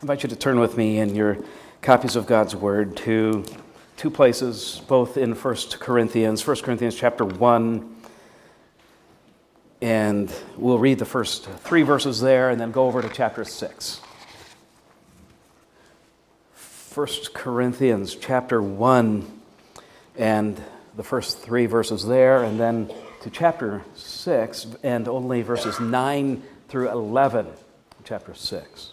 invite you to turn with me in your copies of God's Word to two places, both in 1 Corinthians chapter 1, and we'll read the first 3 verses there and then go over to chapter 6. 1 Corinthians chapter 1 and the first 3 verses there, and then to chapter 6 and only verses 9 through 11, chapter 6.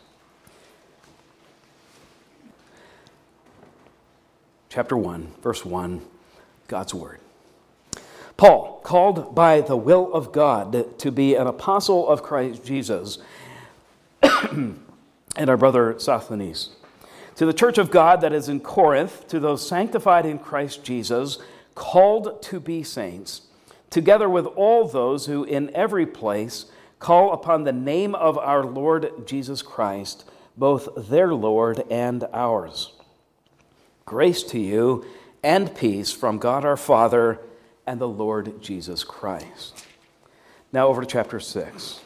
Chapter 1, verse 1, God's Word. Paul, called by the will of God to be an apostle of Christ Jesus, and our brother Sosthenes, to the church of God that is in Corinth, to those sanctified in Christ Jesus, called to be saints, together with all those who in every place call upon the name of our Lord Jesus Christ, both their Lord and ours. Grace to you and peace from God our Father and the Lord Jesus Christ. Now over to chapter 6.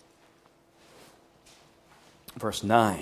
Verse 9.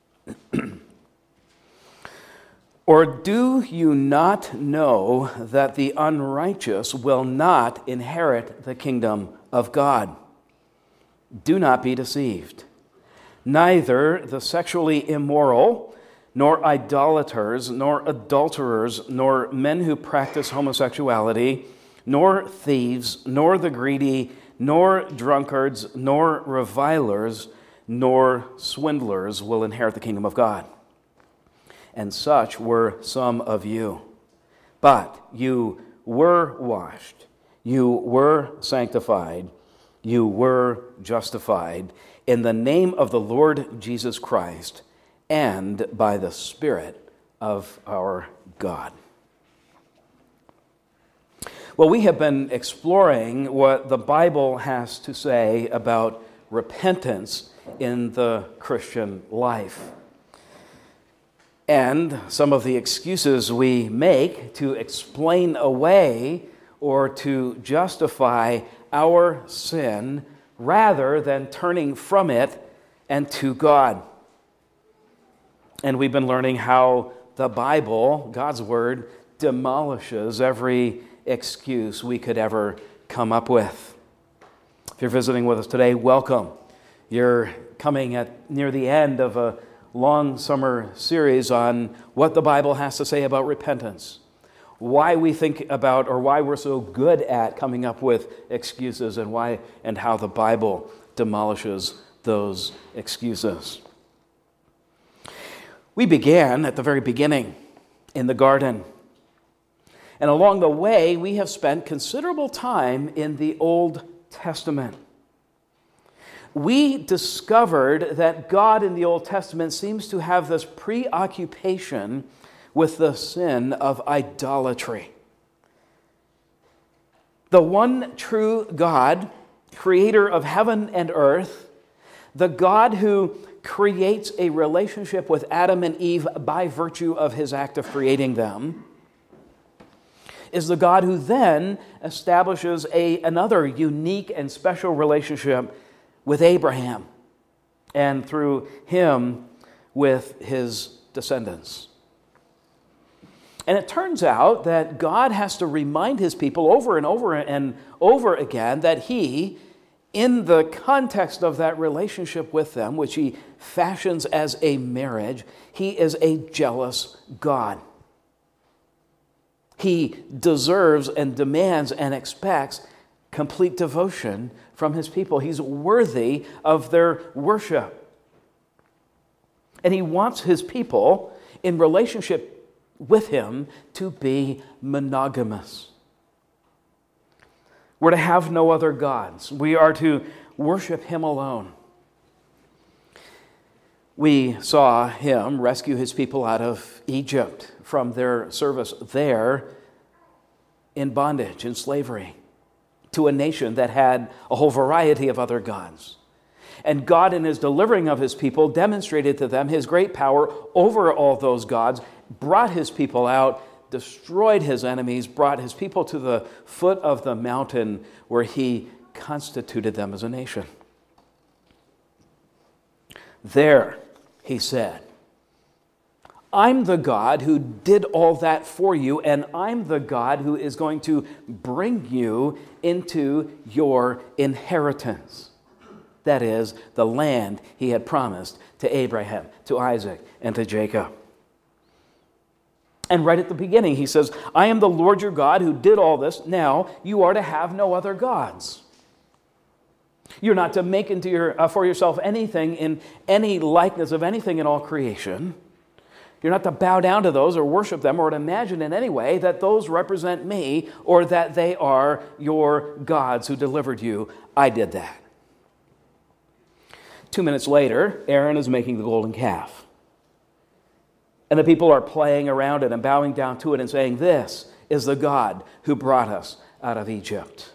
Or do you not know that the unrighteous will not inherit the kingdom of God? Do not be deceived. Neither the sexually immoral, nor idolaters, nor adulterers, nor men who practice homosexuality, nor thieves, nor the greedy, nor drunkards, nor revilers, nor swindlers will inherit the kingdom of God. And such were some of you. But you were washed, you were sanctified, you were justified in the name of the Lord Jesus Christ and by the Spirit of our God. Well, we have been exploring what the Bible has to say about repentance in the Christian life, and some of the excuses we make to explain away or to justify our sin rather than turning from it and to God. And we've been learning how the Bible, God's Word, demolishes every excuse we could ever come up with. If you're visiting with us today, welcome. You're coming near the end of a long summer series on what the Bible has to say about repentance, why we think about or why we're so good at coming up with excuses, and why and how the Bible demolishes those excuses. We began at the very beginning in the garden. And along the way, we have spent considerable time in the Old Testament. We discovered that God in the Old Testament seems to have this preoccupation with the sin of idolatry. The one true God, creator of heaven and earth, the God who creates a relationship with Adam and Eve by virtue of his act of creating them, is the God who then establishes another unique and special relationship with Abraham, and through him with his descendants. And it turns out that God has to remind his people over and over and over again that he, in the context of that relationship with them, which he fashions as a marriage, he is a jealous God. He deserves and demands and expects complete devotion from his people. He's worthy of their worship. And he wants his people in relationship with him to be monogamous. We're to have no other gods. We are to worship him alone. We saw him rescue his people out of Egypt from their service there in bondage, in slavery, to a nation that had a whole variety of other gods. And God, in his delivering of his people, demonstrated to them his great power over all those gods, brought his people out, destroyed his enemies, brought his people to the foot of the mountain where he constituted them as a nation. There, he said, I'm the God who did all that for you, and I'm the God who is going to bring you into your inheritance. That is, the land he had promised to Abraham, to Isaac, and to Jacob. And right at the beginning, he says, I am the Lord your God who did all this. Now you are to have no other gods. You're not to make for yourself anything in any likeness of anything in all creation. You're not to bow down to those or worship them or to imagine in any way that those represent me or that they are your gods who delivered you. I did that. 2 minutes later, Aaron is making the golden calf. And the people are playing around it and bowing down to it and saying, this is the God who brought us out of Egypt.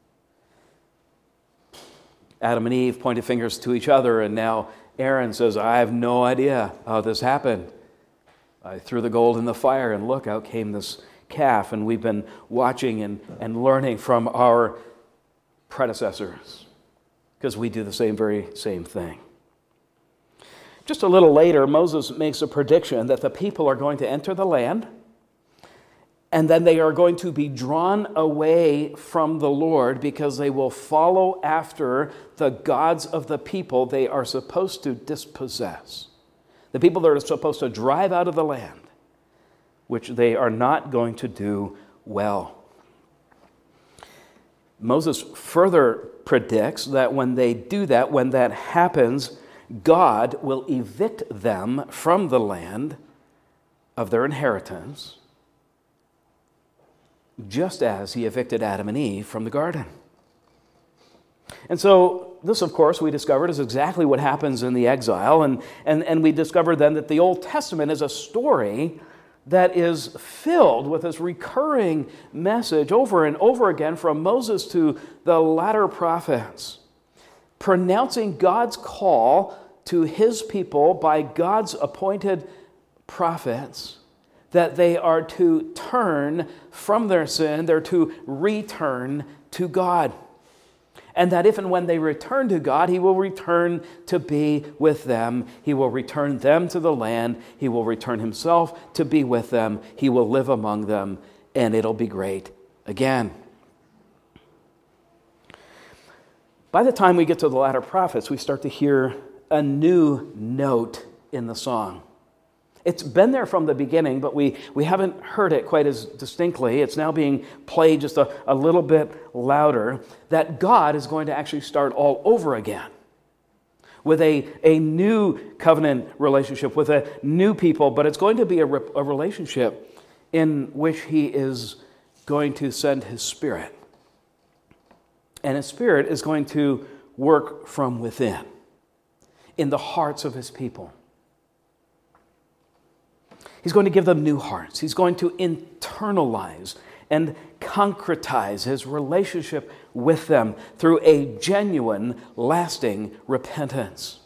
Adam and Eve pointed fingers to each other, and now Aaron says, I have no idea how this happened. I threw the gold in the fire, and look, out came this calf, and we've been watching and learning from our predecessors, because we do the very same thing. Just a little later, Moses makes a prediction that the people are going to enter the land, and then they are going to be drawn away from the Lord because they will follow after the gods of the people they are supposed to dispossess. The people that are supposed to drive out of the land, which they are not going to do well. Moses further predicts that when they do that, when that happens, God will evict them from the land of their inheritance, just as he evicted Adam and Eve from the garden. And so this, of course, we discovered is exactly what happens in the exile. And we discovered then that the Old Testament is a story that is filled with this recurring message over and over again from Moses to the latter prophets, pronouncing God's call to his people by God's appointed prophets that they are to turn from their sin, they're to return to God. And that if and when they return to God, he will return to be with them. He will return them to the land. He will return himself to be with them. He will live among them, and it'll be great again. By the time we get to the latter prophets, we start to hear a new note in the song. It's been there from the beginning, but we haven't heard it quite as distinctly. It's now being played just a little bit louder, that God is going to actually start all over again with a new covenant relationship, with a new people, but it's going to be a relationship in which he is going to send his Spirit. And his Spirit is going to work from within, in the hearts of his people. He's going to give them new hearts. He's going to internalize and concretize his relationship with them through a genuine, lasting repentance.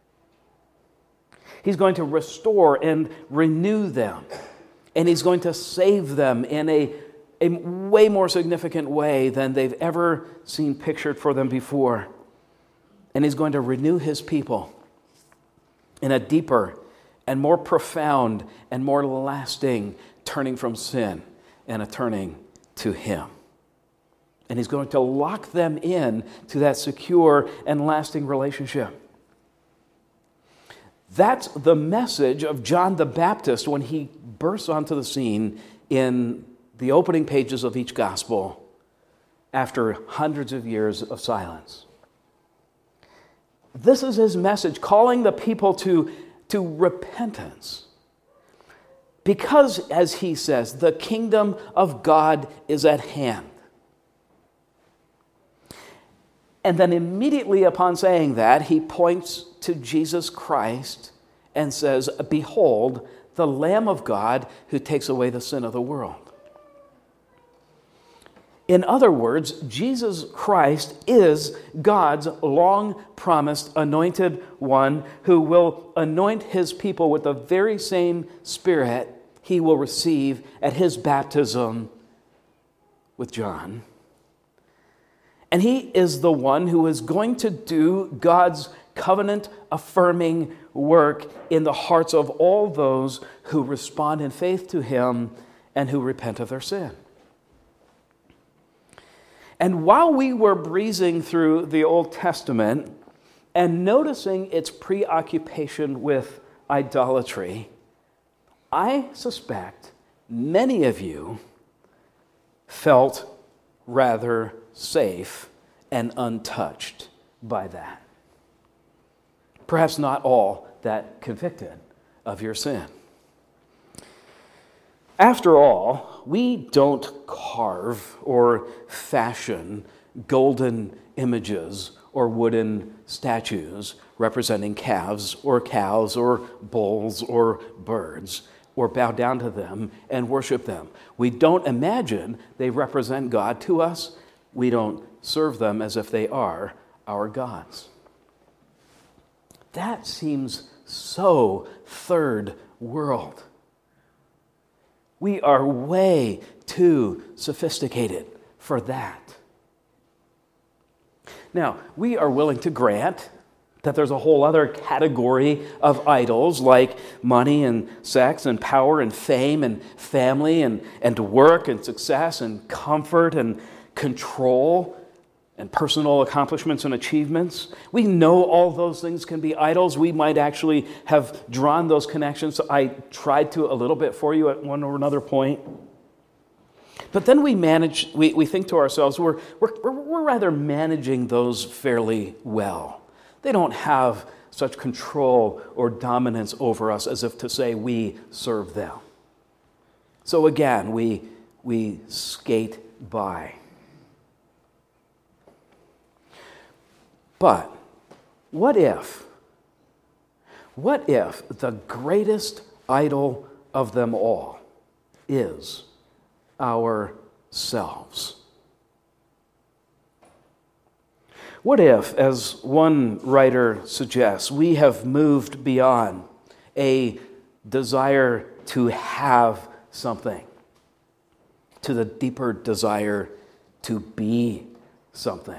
He's going to restore and renew them. And he's going to save them in a way more significant way than they've ever seen pictured for them before. And he's going to renew his people in a deeper and more profound and more lasting turning from sin and a turning to him. And he's going to lock them in to that secure and lasting relationship. That's the message of John the Baptist when he bursts onto the scene in the opening pages of each gospel after hundreds of years of silence. This is his message, calling the people to repentance. Because, as he says, the kingdom of God is at hand. And then immediately upon saying that, he points to Jesus Christ and says, behold, the Lamb of God who takes away the sin of the world. In other words, Jesus Christ is God's long-promised anointed one who will anoint his people with the very same Spirit he will receive at his baptism with John. And he is the one who is going to do God's covenant-affirming work in the hearts of all those who respond in faith to him and who repent of their sin. And while we were breezing through the Old Testament and noticing its preoccupation with idolatry, I suspect many of you felt rather safe and untouched by that. Perhaps not all that convicted of your sin. After all, we don't carve or fashion golden images or wooden statues representing calves or cows or bulls or birds, or bow down to them and worship them. We don't imagine they represent God to us. We don't serve them as if they are our gods. That seems so third world. We are way too sophisticated for that. Now, we are willing to grant that there's a whole other category of idols like money and sex and power and fame and family and work and success and comfort and control and personal accomplishments and achievements. We know all those things can be idols. We might actually have drawn those connections. I tried to a little bit for you at one or another point. But then we think to ourselves, we're rather managing those fairly well. They don't have such control or dominance over us as if to say we serve them. So again, we skate by. But what if the greatest idol of them all is ourselves? What if, as one writer suggests, we have moved beyond a desire to have something to the deeper desire to be something?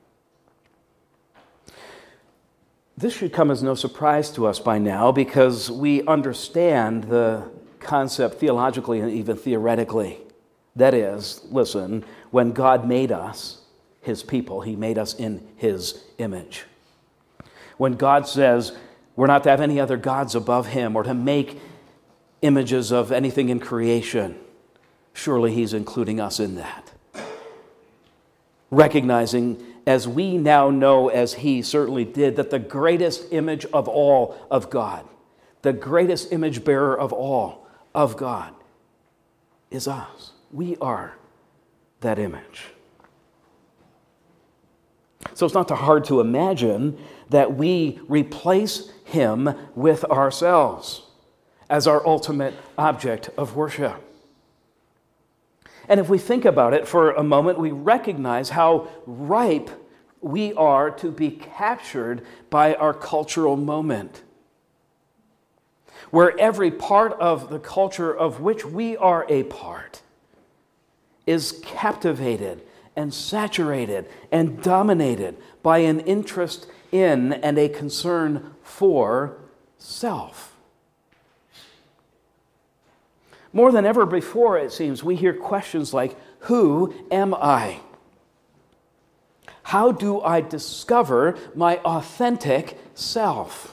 This should come as no surprise to us by now because we understand the concept theologically and even theoretically. That is, listen, when God made us, his people, he made us in his image. When God says we're not to have any other gods above him or to make images of anything in creation, surely he's including us in that. Recognizing, as we now know, as he certainly did, that the greatest image of all of God, the greatest image bearer of all of God, is us. We are that image. So it's not too hard to imagine that we replace him with ourselves as our ultimate object of worship. And if we think about it for a moment, we recognize how ripe we are to be captured by our cultural moment, where every part of the culture of which we are a part is captivated and saturated and dominated by an interest in and a concern for self. More than ever before, it seems, we hear questions like, who am I? How do I discover my authentic self?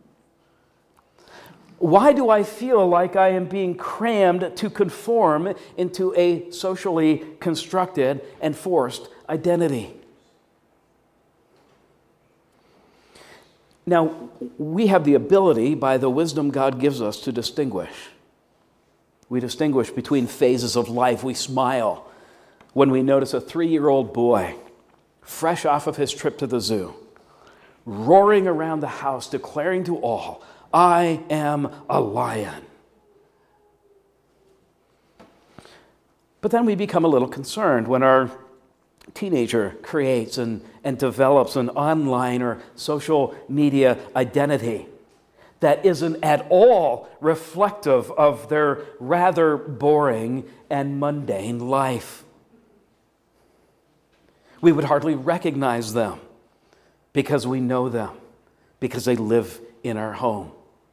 Why do I feel like I am being crammed to conform into a socially constructed and forced identity? Now, we have the ability, by the wisdom God gives us, to distinguish. We distinguish between phases of life. We smile when we notice a 3-year-old boy, fresh off of his trip to the zoo, roaring around the house, declaring to all, I am a lion. But then we become a little concerned when our teenager creates and develops an online or social media identity that isn't at all reflective of their rather boring and mundane life. We would hardly recognize them because we know them. because they live in our home.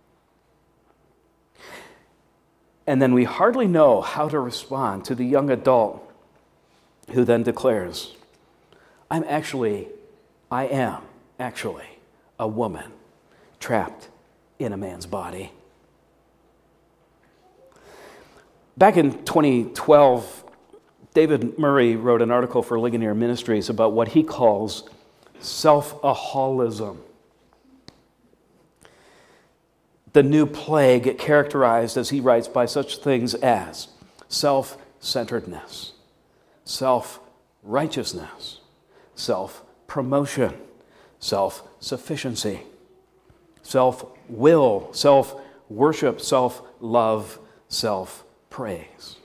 And then we hardly know how to respond to the young adult who then declares, I am actually a woman trapped in a man's body. Back in 2012, David Murray wrote an article for Ligonier Ministries about what he calls self-aholism. The new plague characterized, as he writes, by such things as self-centeredness, self-righteousness, self-promotion, self-sufficiency, self-will, self-worship, self-love, self-praise.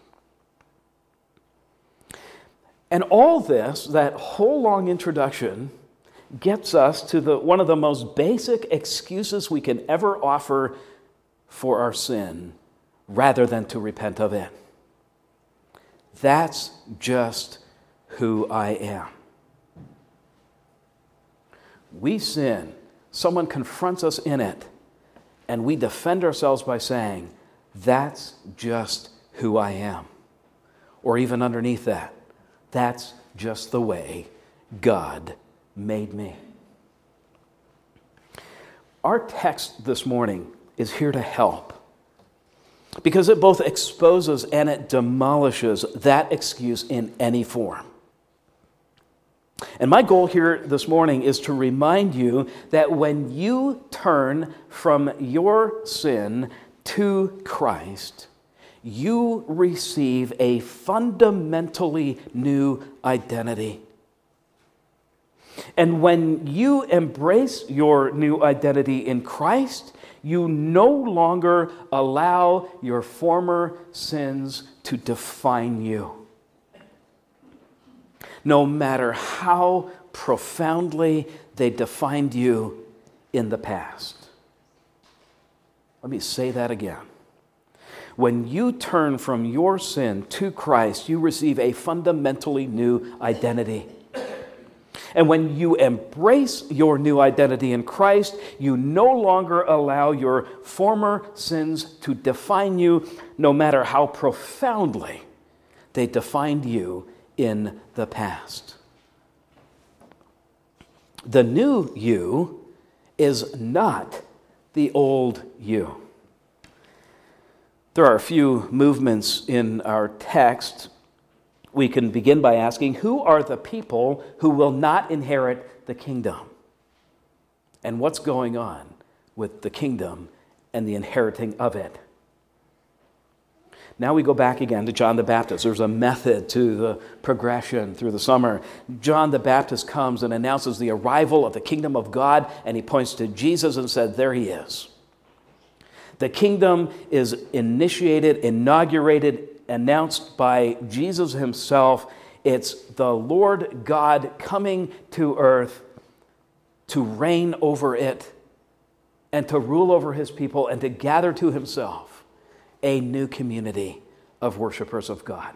And all this, that whole long introduction, gets us to one of the most basic excuses we can ever offer for our sin, rather than to repent of it. That's just who I am. We sin, someone confronts us in it, and we defend ourselves by saying, that's just who I am. Or even underneath that, that's just the way God made me. Our text this morning is here to help, because it both exposes and it demolishes that excuse in any form. And my goal here this morning is to remind you that when you turn from your sin to Christ, you receive a fundamentally new identity. And when you embrace your new identity in Christ, you no longer allow your former sins to define you, no matter how profoundly they defined you in the past. Let me say that again. When you turn from your sin to Christ, you receive a fundamentally new identity. And when you embrace your new identity in Christ, you no longer allow your former sins to define you, no matter how profoundly they defined you in the past. The new you is not the old you. There are a few movements in our text. We can begin by asking, who are the people who will not inherit the kingdom? And what's going on with the kingdom and the inheriting of it? Now we go back again to John the Baptist. There's a method to the progression through the summer. John the Baptist comes and announces the arrival of the kingdom of God, and he points to Jesus and said, there he is. The kingdom is initiated, inaugurated, announced by Jesus himself. It's the Lord God coming to earth to reign over it and to rule over his people and to gather to himself a new community of worshipers of God.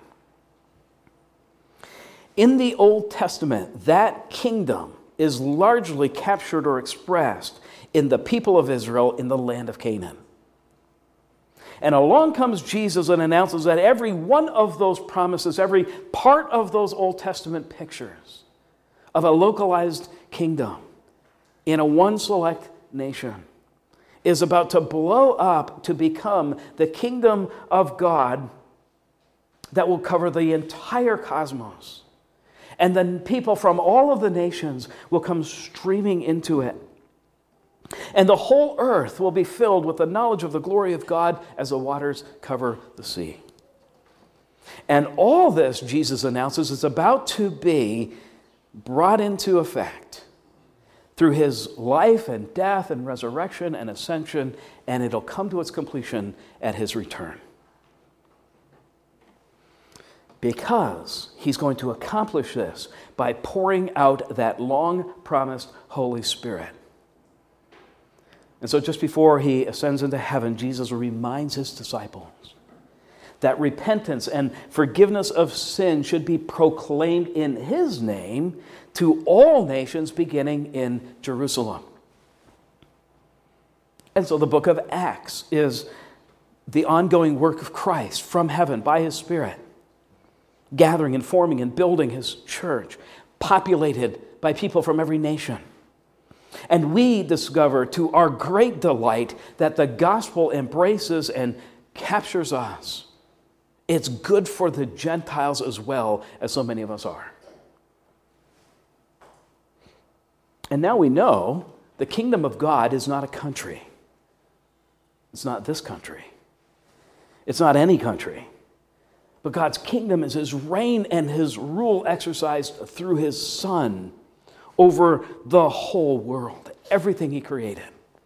In the Old Testament, that kingdom is largely captured or expressed in the people of Israel in the land of Canaan. And along comes Jesus and announces that every one of those promises, every part of those Old Testament pictures of a localized kingdom in a one select nation is about to blow up to become the kingdom of God that will cover the entire cosmos. And then people from all of the nations will come streaming into it. And the whole earth will be filled with the knowledge of the glory of God as the waters cover the sea. And all this, Jesus announces, is about to be brought into effect through his life and death and resurrection and ascension, and it'll come to its completion at his return. Because he's going to accomplish this by pouring out that long-promised Holy Spirit. And so just before he ascends into heaven, Jesus reminds his disciples that repentance and forgiveness of sin should be proclaimed in his name to all nations beginning in Jerusalem. And so the book of Acts is the ongoing work of Christ from heaven by his Spirit, gathering and forming and building his church, populated by people from every nation. And we discover to our great delight that the gospel embraces and captures us. It's good for the Gentiles as well, as so many of us are. And now we know the kingdom of God is not a country. It's not this country. It's not any country. But God's kingdom is his reign and his rule exercised through his Son over the whole world, everything he created.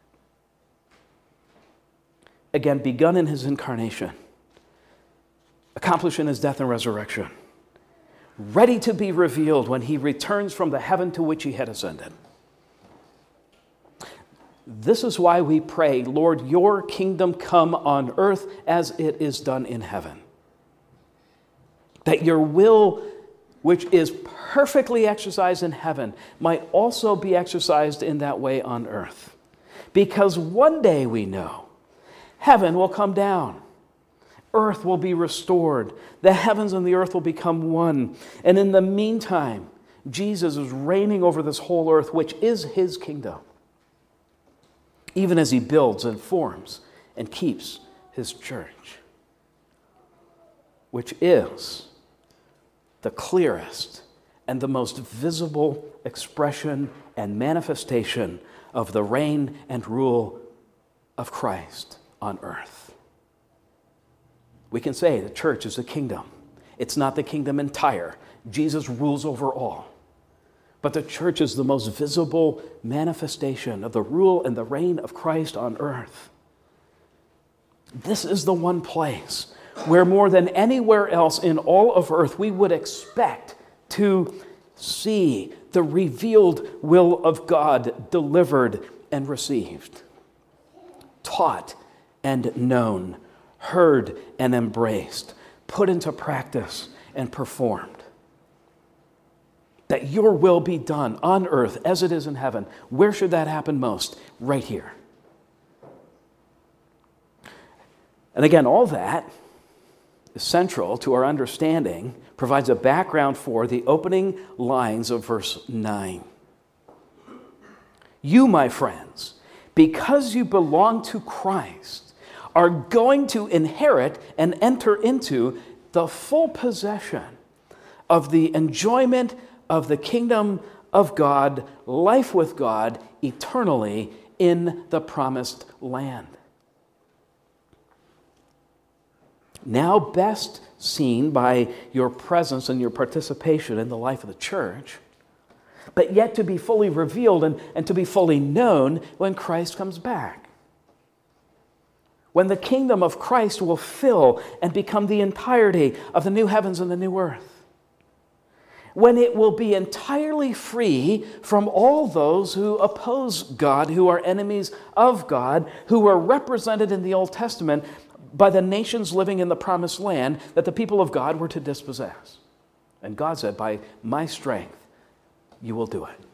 Again, begun in his incarnation, accomplished in his death and resurrection, ready to be revealed when he returns from the heaven to which he had ascended. This is why we pray, Lord, your kingdom come on earth as it is done in heaven. That your will, which is perfectly exercised in heaven, might also be exercised in that way on earth. Because one day we know heaven will come down. Earth will be restored. The heavens and the earth will become one. And in the meantime, Jesus is reigning over this whole earth, which is his kingdom, even as he builds and forms and keeps his church, which is the clearest and the most visible expression and manifestation of the reign and rule of Christ on earth. We can say the church is a kingdom. It's not the kingdom entire. Jesus rules over all. But the church is the most visible manifestation of the rule and the reign of Christ on earth. This is the one place where more than anywhere else in all of earth we would expect to see the revealed will of God delivered and received, taught and known, heard and embraced, put into practice and performed. That your will be done on earth as it is in heaven. Where should that happen most? Right here. And again, all that is central to our understanding, provides a background for the opening lines of verse 9. You, my friends, because you belong to Christ, are going to inherit and enter into the full possession of the enjoyment of the kingdom of God, life with God, eternally in the promised land. Now best seen by your presence and your participation in the life of the church, but yet to be fully revealed and to be fully known when Christ comes back. When the kingdom of Christ will fill and become the entirety of the new heavens and the new earth. When it will be entirely free from all those who oppose God, who are enemies of God, who were represented in the Old Testament by the nations living in the promised land that the people of God were to dispossess. And God said, by my strength, you will do it.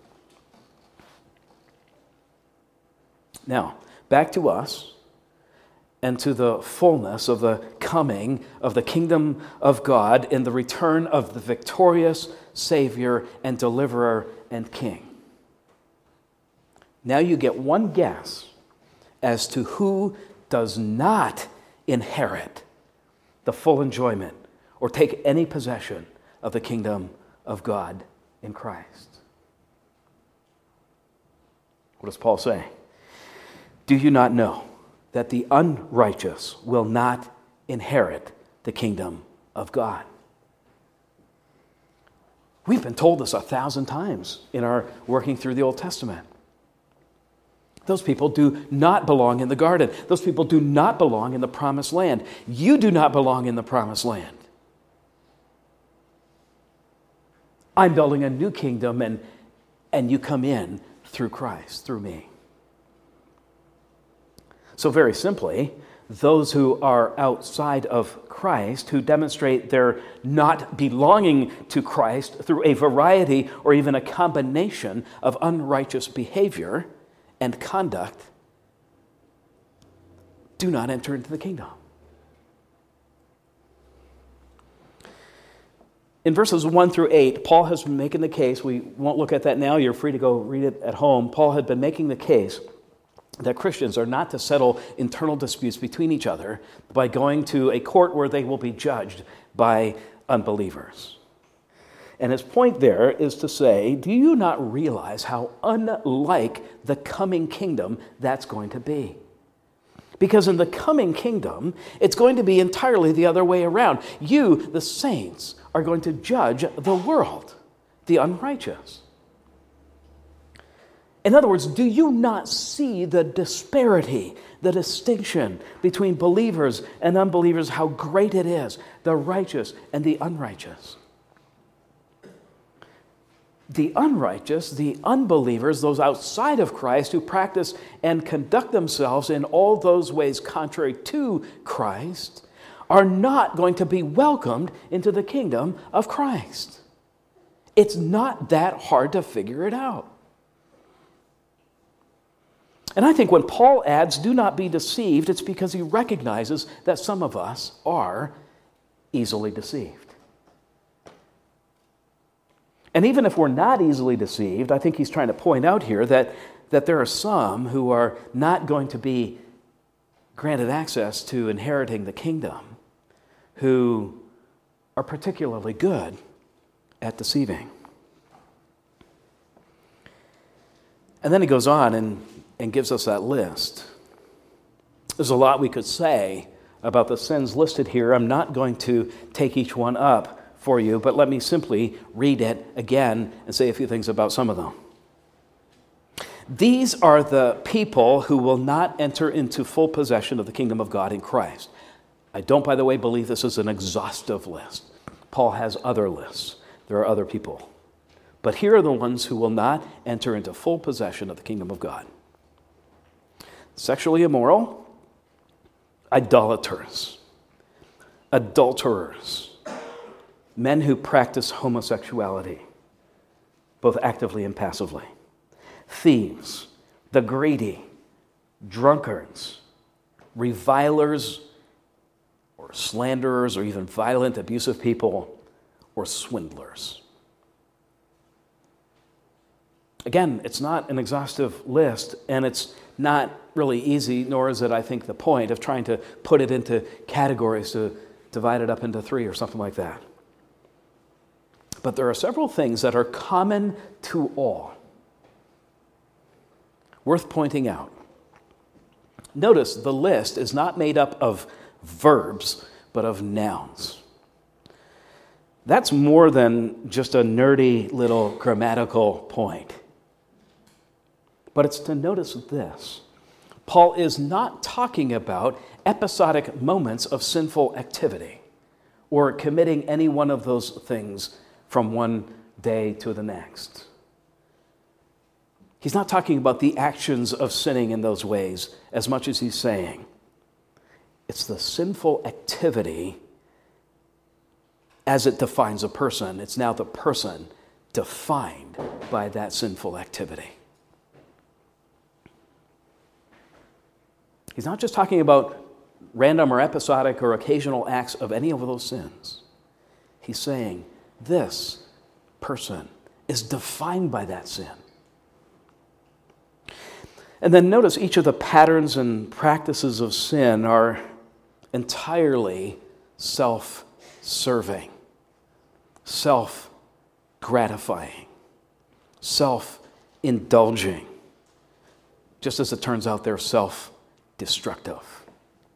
Now, back to us and to the fullness of the coming of the kingdom of God in the return of the victorious Savior and Deliverer and King. Now you get one guess as to who does not inherit the full enjoyment or take any possession of the kingdom of God in Christ. What does Paul say? Do you not know that the unrighteous will not inherit the kingdom of God? We've been told this 1,000 times in our working through the Old Testament. Those people do not belong in the garden. Those people do not belong in the promised land. You do not belong in the promised land. I'm building a new kingdom, and you come in through Christ, through me. So very simply, those who are outside of Christ, who demonstrate their not belonging to Christ through a variety or even a combination of unrighteous behavior and conduct, do not enter into the kingdom. In verses 1 through 8, Paul has been making the case. We won't look at that now. You're free to go read it at home. Paul had been making the case that Christians are not to settle internal disputes between each other by going to a court where they will be judged by unbelievers. And his point there is to say, do you not realize how unlike the coming kingdom that's going to be? Because in the coming kingdom, it's going to be entirely the other way around. You, the saints, are going to judge the world, the unrighteous. In other words, do you not see the disparity, the distinction between believers and unbelievers, how great it is, the righteous and the unrighteous? The unrighteous, the unbelievers, those outside of Christ who practice and conduct themselves in all those ways contrary to Christ, are not going to be welcomed into the kingdom of Christ. It's not that hard to figure it out. And I think when Paul adds, do not be deceived, it's because he recognizes that some of us are easily deceived. And even if we're not easily deceived, I think he's trying to point out here that there are some who are not going to be granted access to inheriting the kingdom, who are particularly good at deceiving. And then he goes on and gives us that list. There's a lot we could say about the sins listed here. I'm not going to take each one up for you, but let me simply read it again and say a few things about some of them. These are the people who will not enter into full possession of the kingdom of God in Christ. I don't, by the way, believe this is an exhaustive list. Paul has other lists. There are other people. But here are the ones who will not enter into full possession of the kingdom of God. Sexually immoral, idolaters, adulterers, men who practice homosexuality, both actively and passively, thieves, the greedy, drunkards, revilers, or slanderers, or even violent, abusive people, or swindlers. Again, it's not an exhaustive list, and it's not really easy, nor is it, I think, the point of trying to put it into categories to divide it up into 3 or something like that. But there are several things that are common to all, worth pointing out. Notice the list is not made up of verbs, but of nouns. That's more than just a nerdy little grammatical point. But it's to notice this. Paul is not talking about episodic moments of sinful activity or committing any one of those things from one day to the next. He's not talking about the actions of sinning in those ways as much as he's saying it's the sinful activity as it defines a person. It's now the person defined by that sinful activity. He's not just talking about random or episodic or occasional acts of any of those sins. He's saying this person is defined by that sin. And then notice each of the patterns and practices of sin are entirely self-serving, self-gratifying, self-indulging. Just as it turns out, they're self-destructive.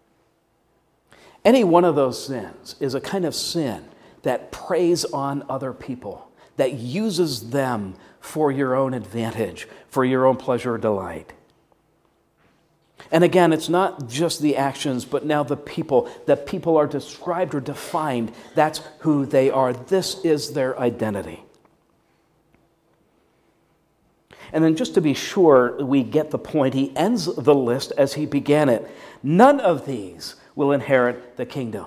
Any one of those sins is a kind of sin that preys on other people, that uses them for your own advantage, for your own pleasure or delight. And again, it's not just the actions, but now the people. That people are described or defined. That's who they are. This is their identity. And then just to be sure we get the point, he ends the list as he began it. None of these will inherit the kingdom.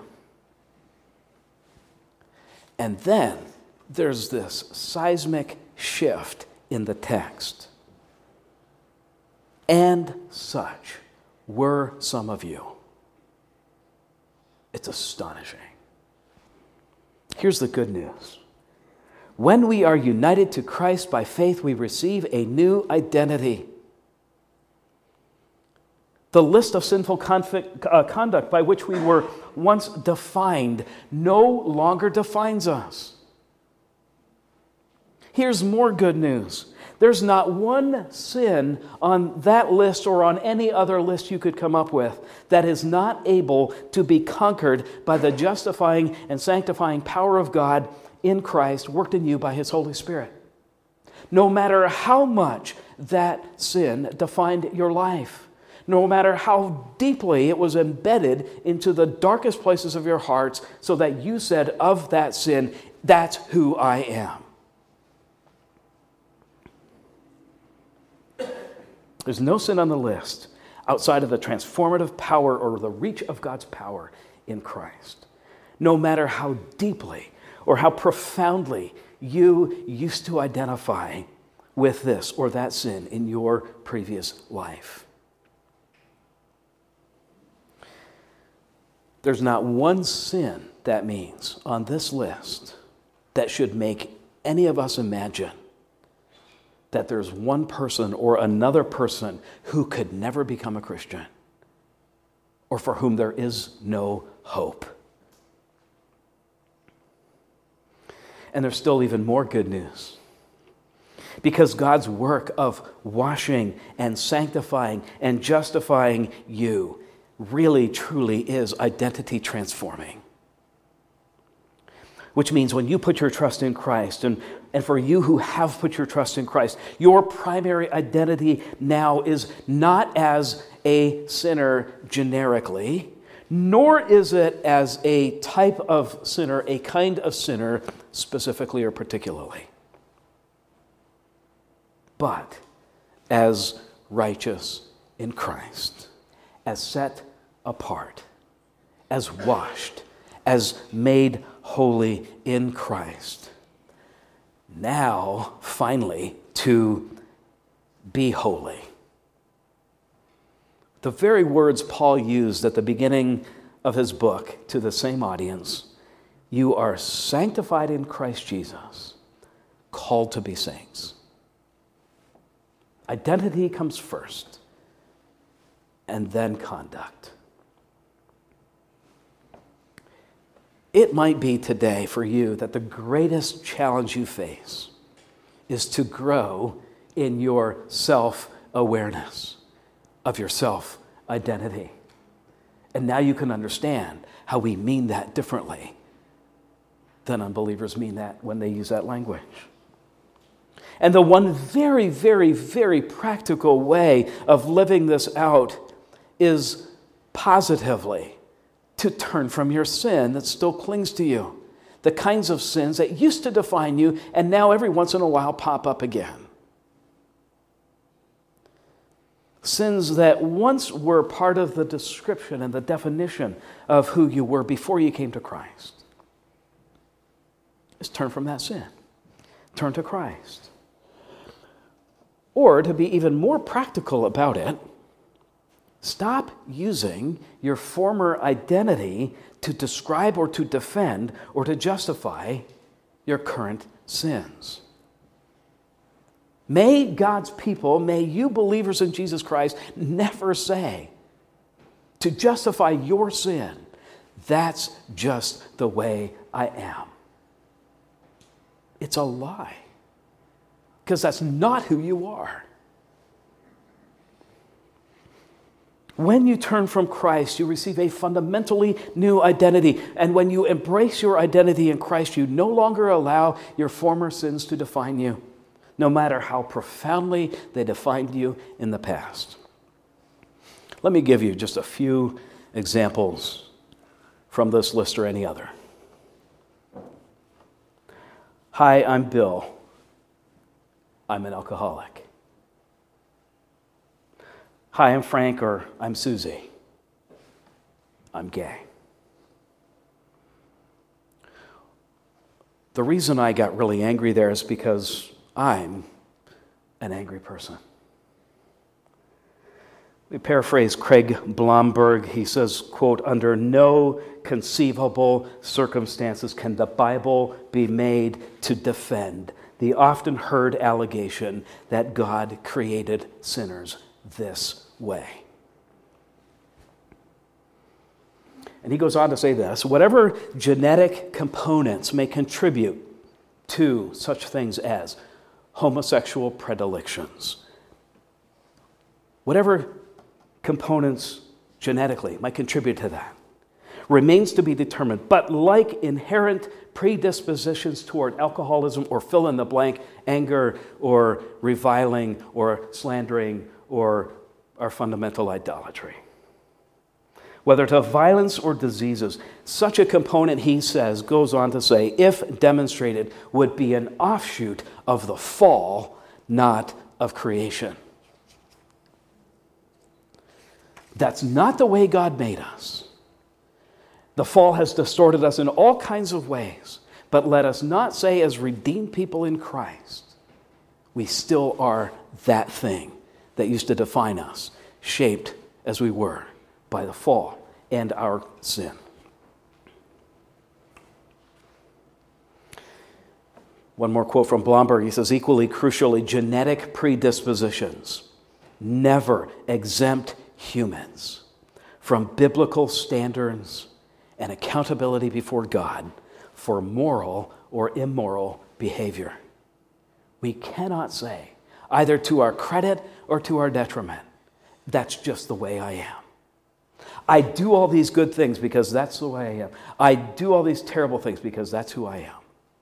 And then there's this seismic shift in the text. And such were some of you. It's astonishing. Here's the good news. When we are united to Christ by faith, we receive a new identity. The list of sinful conduct by which we were once defined no longer defines us. Here's more good news. There's not one sin on that list or on any other list you could come up with that is not able to be conquered by the justifying and sanctifying power of God in Christ, worked in you by His Holy Spirit. No matter how much that sin defined your life, no matter how deeply it was embedded into the darkest places of your hearts, so that you said of that sin, that's who I am. There's no sin on the list outside of the transformative power or the reach of God's power in Christ. No matter how deeply or how profoundly you used to identify with this or that sin in your previous life. There's not one sin, that means, on this list that should make any of us imagine that there's one person or another person who could never become a Christian or for whom there is no hope. And there's still even more good news. Because God's work of washing and sanctifying and justifying you really, truly is identity transforming. Which means when you put your trust in Christ, and for you who have put your trust in Christ, your primary identity now is not as a sinner generically, nor is it as a type of sinner, a kind of sinner specifically or particularly, but as righteous in Christ, as set apart, as washed, as made holy in Christ. Now, finally, to be holy. The very words Paul used at the beginning of his book to the same audience, you are sanctified in Christ Jesus, called to be saints. Identity comes first, and then conduct. It might be today for you that the greatest challenge you face is to grow in your self-awareness of your self-identity. And now you can understand how we mean that differently than unbelievers mean that when they use that language. And the one very, very, very practical way of living this out is positively to turn from your sin that still clings to you. The kinds of sins that used to define you and now every once in a while pop up again. Sins that once were part of the description and the definition of who you were before you came to Christ. Just turn from that sin. Turn to Christ. Or to be even more practical about it, stop using your former identity to describe or to defend or to justify your current sins. May God's people, may you believers in Jesus Christ never say, to justify your sin, that's just the way I am. It's a lie, because that's not who you are. When you turn from Christ, you receive a fundamentally new identity. And when you embrace your identity in Christ, you no longer allow your former sins to define you, no matter how profoundly they defined you in the past. Let me give you just a few examples from this list or any other. Hi, I'm Bill. I'm an alcoholic. Hi, I'm Frank, or I'm Susie. I'm gay. The reason I got really angry there is because I'm an angry person. We paraphrase Craig Blomberg. He says, quote, "Under no conceivable circumstances can the Bible be made to defend the often heard allegation that God created sinners this way." And he goes on to say this: whatever genetic components may contribute to such things as homosexual predilections, whatever components genetically might contribute to that, remains to be determined. But like inherent predispositions toward alcoholism or fill in the blank, anger or reviling or slandering or our fundamental idolatry, whether to violence or diseases, such a component, he says, goes on to say, if demonstrated, would be an offshoot of the fall, not of creation. That's not the way God made us. The fall has distorted us in all kinds of ways, but let us not say, as redeemed people in Christ, we still are that thing that used to define us, shaped as we were by the fall and our sin. One more quote from Blomberg. He says, equally crucially, genetic predispositions never exempt humans from biblical standards and accountability before God for moral or immoral behavior. We cannot say, either to our credit or to our detriment, that's just the way I am. I do all these good things because that's the way I am. I do all these terrible things because that's who I am.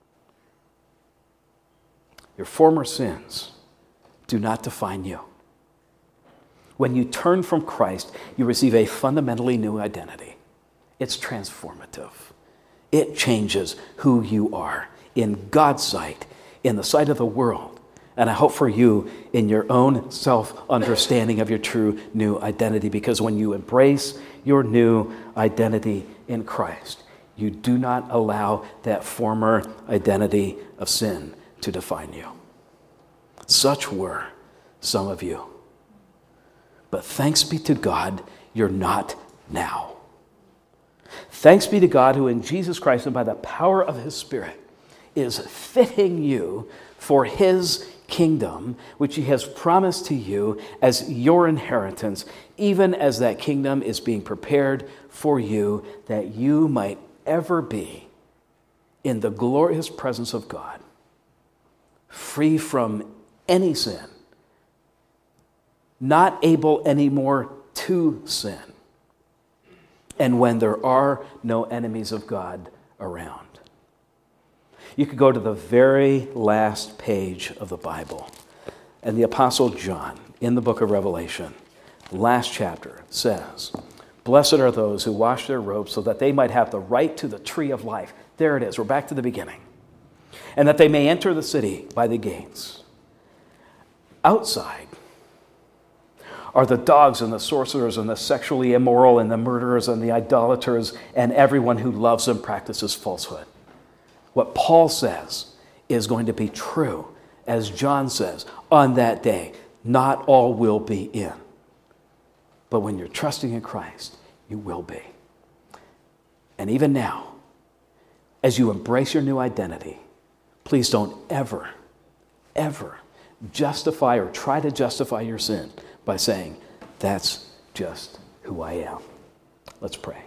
Your former sins do not define you. When you turn from Christ, you receive a fundamentally new identity. It's transformative. It changes who you are in God's sight, in the sight of the world, and I hope for you in your own self-understanding of your true new identity, because when you embrace your new identity in Christ, you do not allow that former identity of sin to define you. Such were some of you. But thanks be to God, you're not now. Thanks be to God who in Jesus Christ and by the power of his Spirit is fitting you for his kingdom, which he has promised to you as your inheritance, even as that kingdom is being prepared for you, that you might ever be in the glorious presence of God, free from any sin, not able anymore to sin, and when there are no enemies of God around. You could go to the very last page of the Bible, and the Apostle John, in the book of Revelation, last chapter, says, "Blessed are those who wash their robes so that they might have the right to the tree of life." There it is. We're back to the beginning. "And that they may enter the city by the gates. Outside are the dogs and the sorcerers and the sexually immoral and the murderers and the idolaters and everyone who loves and practices falsehood." What Paul says is going to be true, as John says, on that day. Not all will be in. But when you're trusting in Christ, you will be. And even now, as you embrace your new identity, please don't ever, ever justify or try to justify your sin by saying, that's just who I am. Let's pray.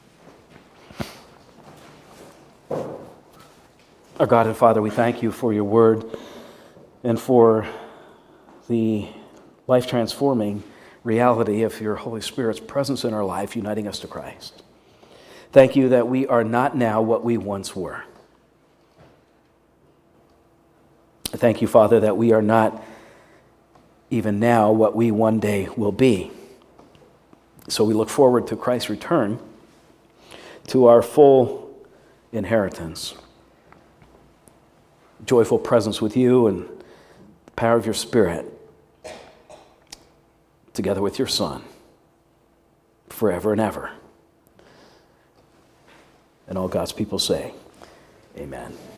Our God and Father, we thank you for your word and for the life-transforming reality of your Holy Spirit's presence in our life, uniting us to Christ. Thank you that we are not now what we once were. Thank you, Father, that we are not even now what we one day will be. So we look forward to Christ's return, to our full inheritance, joyful presence with you and the power of your Spirit, together with your Son, forever and ever. And all God's people say, amen.